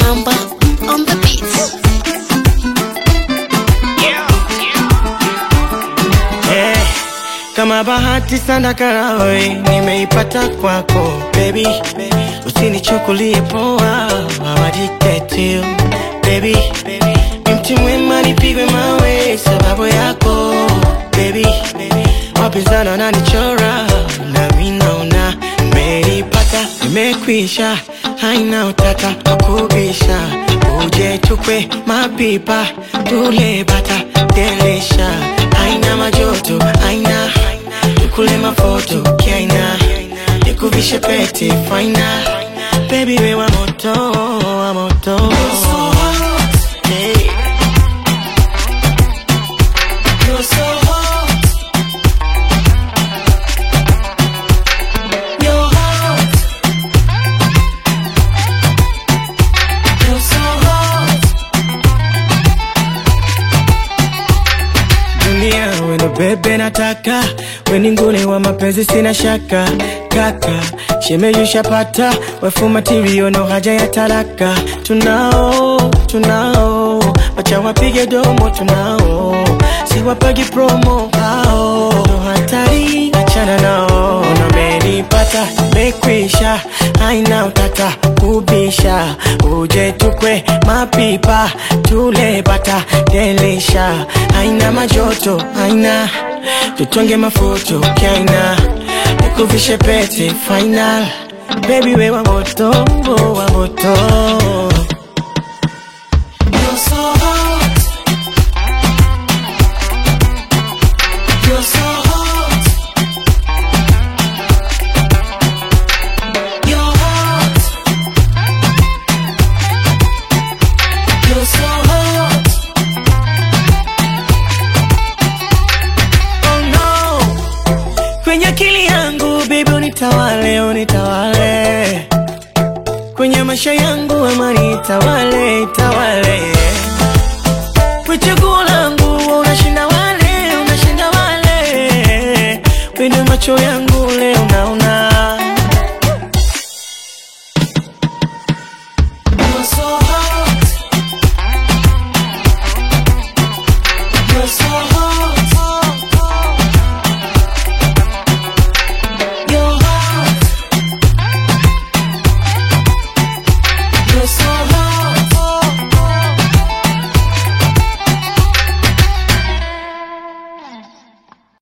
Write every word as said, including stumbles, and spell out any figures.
Mamba on the beat. Yeah, yeah. Kama bahati sana karawe nimeipata kwako baby, usinichukulie poa, I'm addicted to you baby. Mti mwema nipigwe mawe sababu yako baby, wapinzani wananichora na mimi naona nimeipata, nimekwisha, haina utata wakubisha. Uje tukwe mapipa tule bata delisha, haina majoto, haina tukule mafoto kiaina, nikuvishe pete faina baby, we wa moto, wa moto. You're so hot, hey. You're so hot. You're hot. You're so hot. Dunia weno bebe nataka, weni ngune wa mapenzi sina shaka. Kaka, shemeji ushapata, wefu material no haja ya talaka. Tunao, tunao, wacha wapige domo tunao, si wapagi promo hao, no hatari, achana nao. Unamenipata, mekwisha, haina utata kubisha. Uje tukwe mapipa tule bata delisha, haina majoto, haina tutonge mafoto kiaina, nikuvishe pete final baby, we wa moto, wa moto. You're so hot. You're so hot. You're hot. You're so hot. Oh no, kwenye akili yangu baby unitawale, unitawale. Kwenye maisha yangu amani itawale, itawale. Kwa chaguo langu unashinda wale, unashinda wale. Kwenye macho yangu leo naona